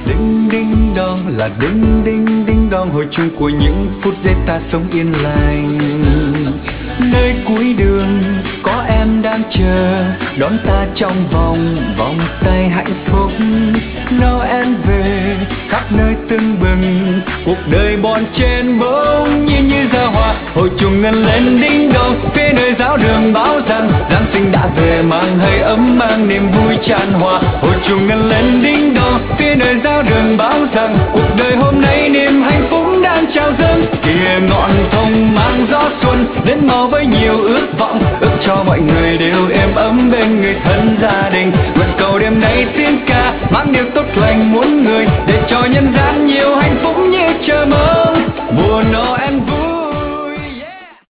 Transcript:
Đinh đinh đong là đinh đinh đinh đong, hồi chuông của những phút giây ta sống yên lành. Nơi cuối đường có em đang chờ đón ta trong vòng tay hạnh phúc. Noel về khắp nơi tưng bừng, cuộc đời bon chen bỗng nhiên như ra hoa. Hồi chuông ngân lên đinh đong, phía nơi giáo đường báo rằng Giáng sinh đã về, mang hơi ấm mang niềm vui tràn hòa. Hồi chuông ngân lên đinh đong, phía nơi giáo đường báo rằng cuộc đời hôm nay niềm hạnh phúc đang trao dâng. Kìa ngọn thông mang gió xuân đến màu với nhiều ước vọng, ước cho mọi người đều êm ấm bên người thân gia đình. Nguyện cầu đêm nay tiếng ca mang điều tốt lành muôn người, để cho nhân gian